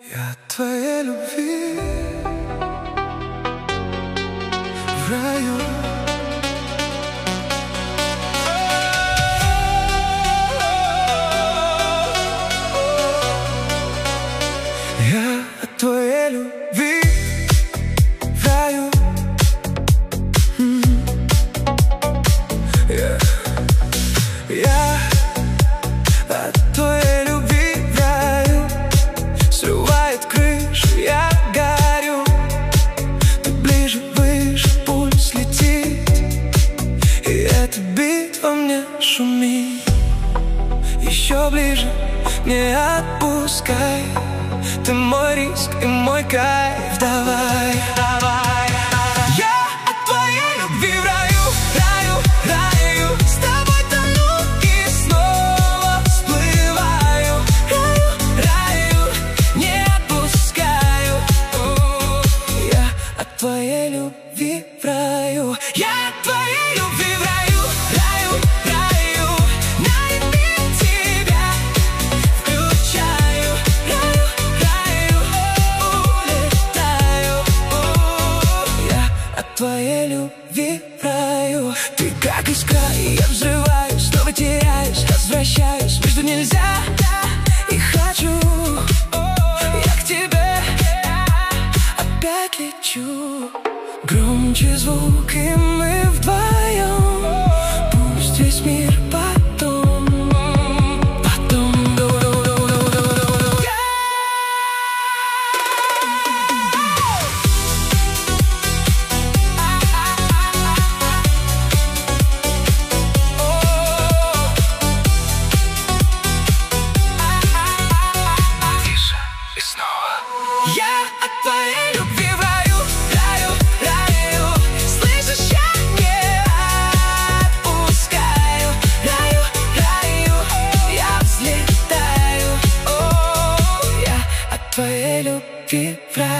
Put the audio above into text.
Я от твоей любви в раю. Я от твоей любви в раю. Я от твоей любви в раю. Срывает крышу, я горю. Ты ближе, выше, пульс летит, и эта битва мне шумит. Еще ближе, не отпускай. Ты мой риск и мой кайф. Давай, давай. Я от твоей любви в раю, раю, раю. С тобой тону и снова всплываю. Раю, раю, не отпускаю. Я от твоей любви в раю. Я от твоей любви в раю, раю, раю. Найди тебя включаю. Раю, раю, улетаю. Я от твоей любви в раю. Ты как искра, и я взрываюсь, снова теряюсь, возвращаюсь. Между нельзя и хочу. Я к тебе опять лечу. Громче звук, и мы вдвоем. Пусть весь мир потом. Тише и снова. Я от твоей любви в раю, раю, раю. Слышишь, я не отпускаю. Раю, раю, я взлетаю. Я от твоей любви в раю.